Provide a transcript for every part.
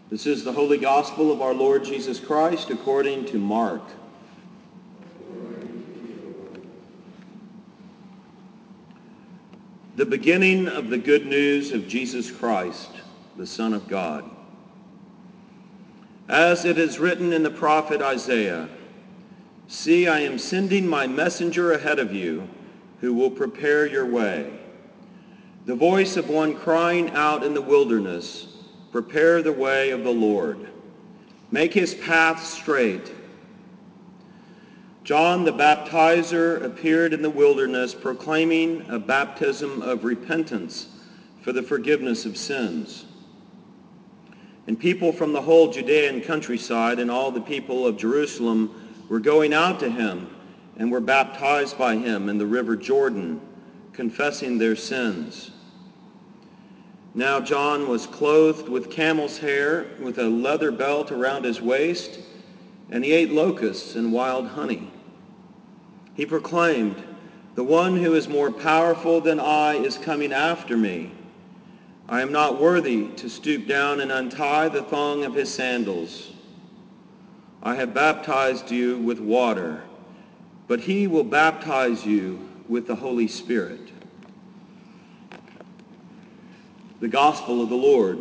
This is the Holy Gospel of our Lord Jesus Christ according to Mark. The beginning of the good news of Jesus Christ, the Son of God. As it is written in the prophet Isaiah, "See, I am sending my messenger ahead of you, who will prepare your way. The voice of one crying out in the wilderness, prepare the way of the Lord. Make his path straight." John the Baptizer appeared in the wilderness proclaiming a baptism of repentance for the forgiveness of sins. And people from the whole Judean countryside and all the people of Jerusalem were going out to him and were baptized by him in the river Jordan, confessing their sins. Now John was clothed with camel's hair, with a leather belt around his waist, and he ate locusts and wild honey. He proclaimed, "The one who is more powerful than I is coming after me. I am not worthy to stoop down and untie the thong of his sandals. I have baptized you with water, but he will baptize you with the Holy Spirit." The Gospel of the Lord.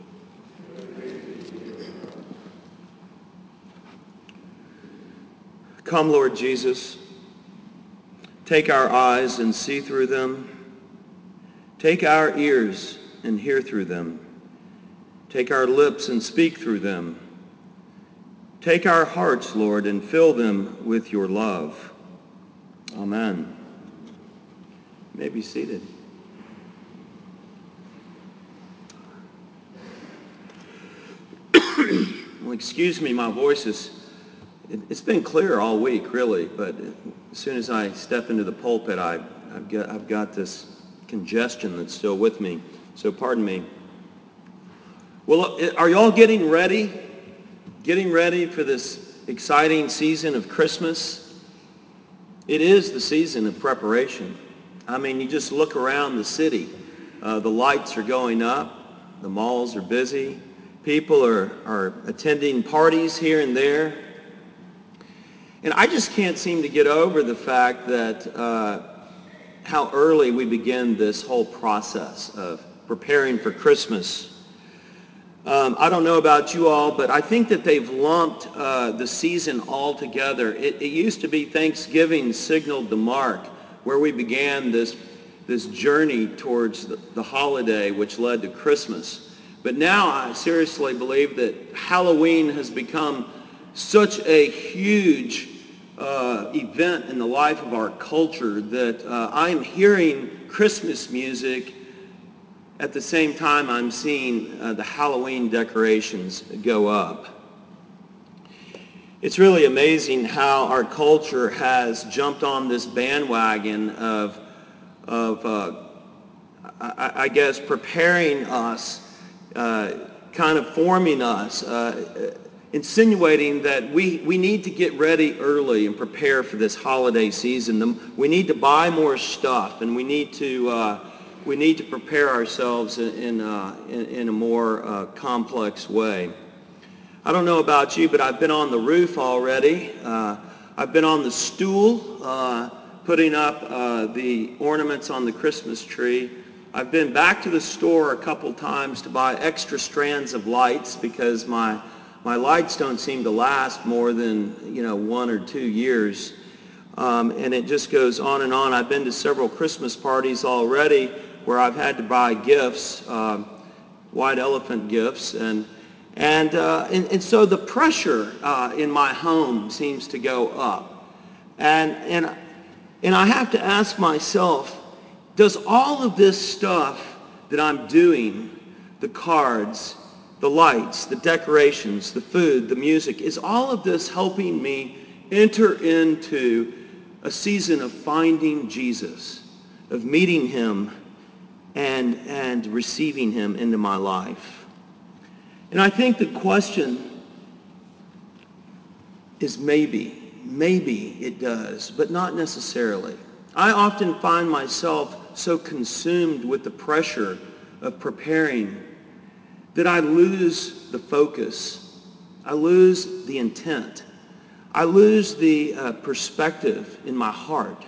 Come, Lord Jesus, take our eyes and see through them. Take our ears and hear through them. Take our lips and speak through them. Take our hearts, Lord, and fill them with your love. Amen. You may be seated. Well, excuse me, my voice it's been clear all week, really, but as soon as I step into the pulpit, I've got this congestion that's still with me, so pardon me. Well, are y'all getting ready? Getting ready for this exciting season of Christmas? It is the season of preparation. I mean, you just look around the city. The lights are going up. The malls are busy. People are attending parties here and there. And I just can't seem to get over the fact that how early we begin this whole process of preparing for Christmas. I don't know about you all, but I think that they've lumped the season all together. It used to be Thanksgiving signaled the mark, where we began this journey towards the holiday, which led to Christmas. But now I seriously believe that Halloween has become such a huge event in the life of our culture that I'm hearing Christmas music at the same time I'm seeing the Halloween decorations go up. It's really amazing how our culture has jumped on this bandwagon of I guess, preparing us, kind of forming us, insinuating that we need to get ready early and prepare for this holiday season. We need to buy more stuff, and we need to prepare ourselves in a more complex way. I don't know about you, but I've been on the roof already. I've been on the stool putting up the ornaments on the Christmas tree. I've been back to the store a couple times to buy extra strands of lights because my lights don't seem to last more than 1 or 2 years. And it just goes on and on. I've been to several Christmas parties already where I've had to buy gifts, white elephant gifts, and so the pressure in my home seems to go up, and I have to ask myself, does all of this stuff that I'm doing, the cards, the lights, the decorations, the food, the music, is all of this helping me enter into a season of finding Jesus, of meeting him and receiving him into my life? And I think the question is maybe it does, but not necessarily. I often find myself so consumed with the pressure of preparing that I lose the focus. I lose the intent. I lose the perspective in my heart.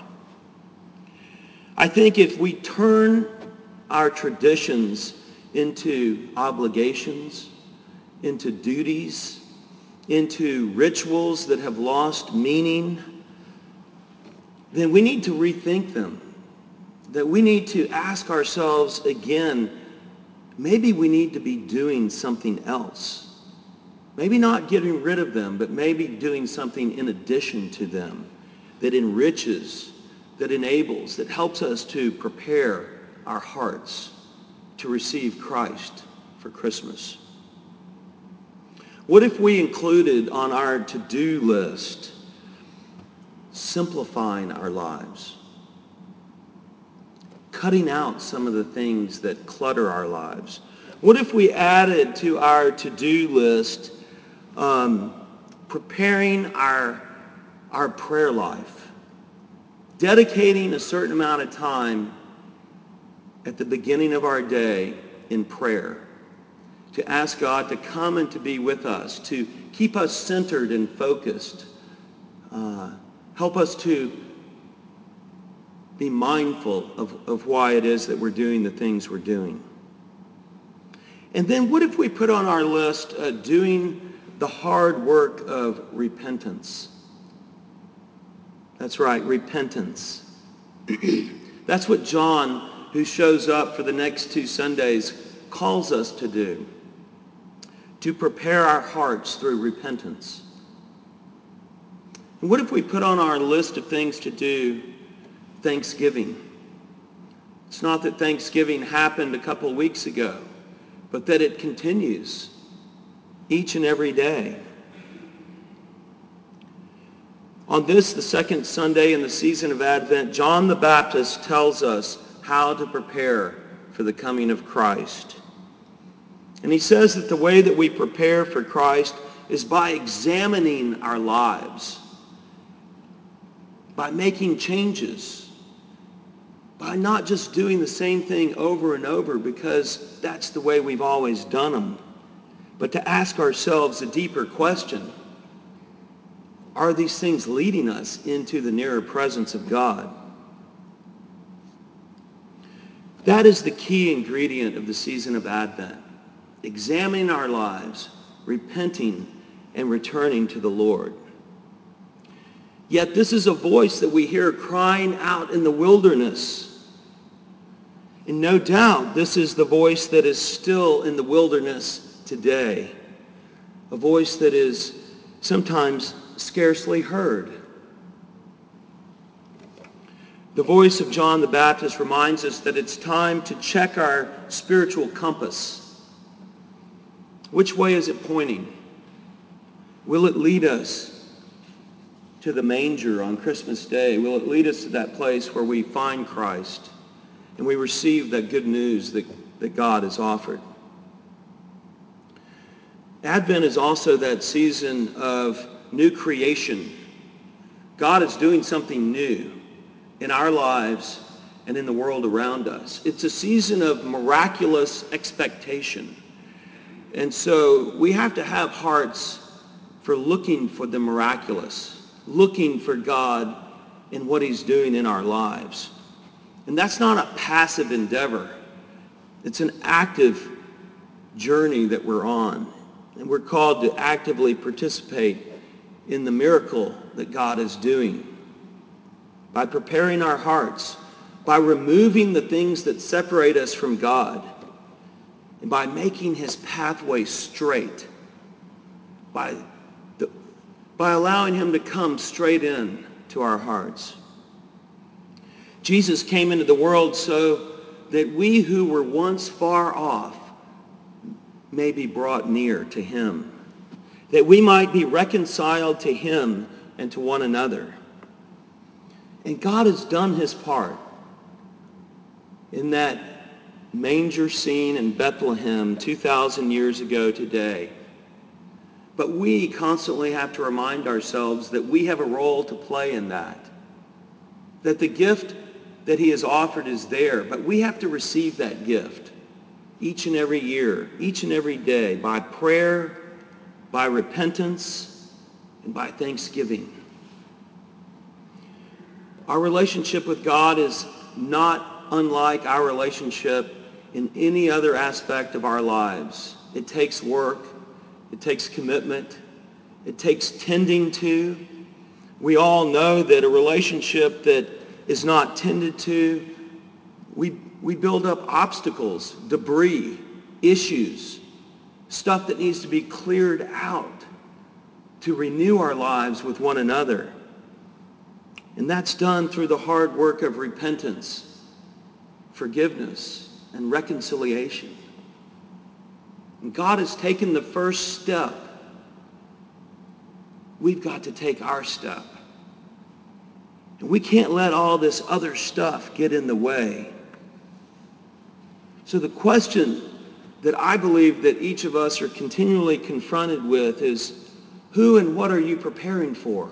I think if we turn our traditions into obligations, into duties, into rituals that have lost meaning, then we need to rethink them. That we need to ask ourselves again, maybe we need to be doing something else. Maybe not getting rid of them, but maybe doing something in addition to them that enriches, that enables, that helps us to prepare our hearts to receive Christ for Christmas. What if we included on our to-do list simplifying our lives, cutting out some of the things that clutter our lives? What if we added to our to-do list preparing our prayer life, dedicating a certain amount of time at the beginning of our day in prayer, to ask God to come and to be with us, to keep us centered and focused, help us to be mindful of why it is that we're doing the things we're doing. And then what if we put on our list doing the hard work of repentance? That's right, repentance. That's what John, who shows up for the next 2 Sundays, calls us to do, to prepare our hearts through repentance. And what if we put on our list of things to do Thanksgiving? It's not that Thanksgiving happened a couple weeks ago, but that it continues each and every day. On this, the second Sunday in the season of Advent, John the Baptist tells us how to prepare for the coming of Christ. And he says that the way that we prepare for Christ is by examining our lives, by making changes, by not just doing the same thing over and over because that's the way we've always done them, but to ask ourselves a deeper question. Are these things leading us into the nearer presence of God? That is the key ingredient of the season of Advent. Examining our lives, repenting, and returning to the Lord. Yet this is a voice that we hear crying out in the wilderness. And no doubt this is the voice that is still in the wilderness today. A voice that is sometimes scarcely heard. The voice of John the Baptist reminds us that it's time to check our spiritual compass. Which way is it pointing? Will it lead us to the manger on Christmas Day? Will it lead us to that place where we find Christ and we receive that good news that God has offered? Advent is also that season of new creation. God is doing something new in our lives and in the world around us. It's a season of miraculous expectation. And so we have to have hearts for looking for the miraculous, looking for God in what he's doing in our lives. And that's not a passive endeavor. It's an active journey that we're on. And we're called to actively participate in the miracle that God is doing by preparing our hearts, by removing the things that separate us from God, and by making his pathway straight, by allowing him to come straight in to our hearts. Jesus came into the world so that we who were once far off may be brought near to him, that we might be reconciled to him and to one another. And God has done his part in that manger scene in Bethlehem 2,000 years ago today. But we constantly have to remind ourselves that we have a role to play in that the gift that he has offered is there, but we have to receive that gift. each and every year, each and every day, by prayer, by repentance, and by thanksgiving. Our relationship with God is not unlike our relationship in any other aspect of our lives. It takes work. It takes commitment. It takes tending to. We all know that a relationship that is not tended to, we build up obstacles, debris, issues, stuff that needs to be cleared out to renew our lives with one another. And that's done through the hard work of repentance, forgiveness, and reconciliation. And God has taken the first step. We've got to take our step. And we can't let all this other stuff get in the way. So the question that I believe that each of us are continually confronted with is, who and what are you preparing for?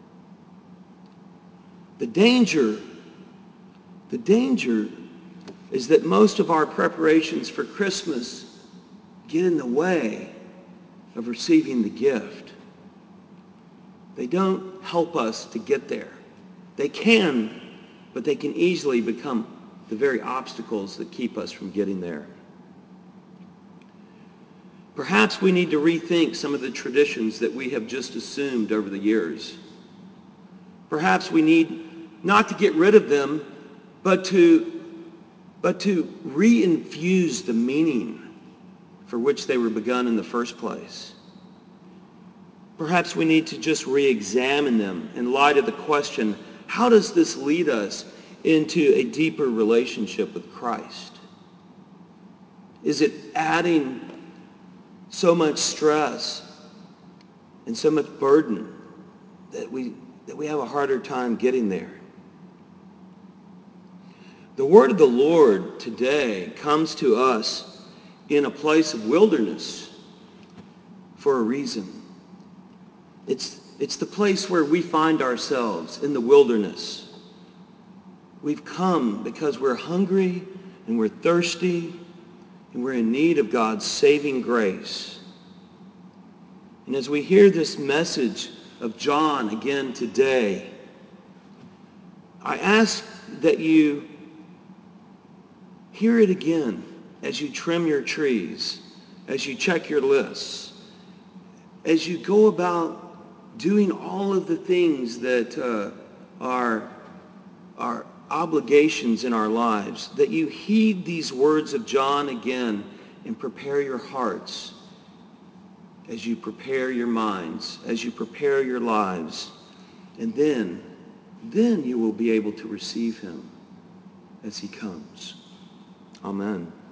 The danger is that most of our preparations for Christmas get in the way of receiving the gift. They don't help us to get there. They can, but they can easily become the very obstacles that keep us from getting there. Perhaps we need to rethink some of the traditions that we have just assumed over the years. Perhaps we need not to get rid of them, but to re-infuse the meaning for which they were begun in the first place. Perhaps we need to just re-examine them in light of the question, how does this lead us into a deeper relationship with Christ? Is it adding so much stress and so much burden that we have a harder time getting there? The word of the Lord today comes to us in a place of wilderness for a reason. It's the place where we find ourselves, in the wilderness. We've come because we're hungry and we're thirsty and we're in need of God's saving grace. And as we hear this message of John again today, I ask that you hear it again as you trim your trees, as you check your lists, as you go about doing all of the things that are obligations in our lives, that you heed these words of John again and prepare your hearts as you prepare your minds, as you prepare your lives. And then you will be able to receive him as he comes. Amen.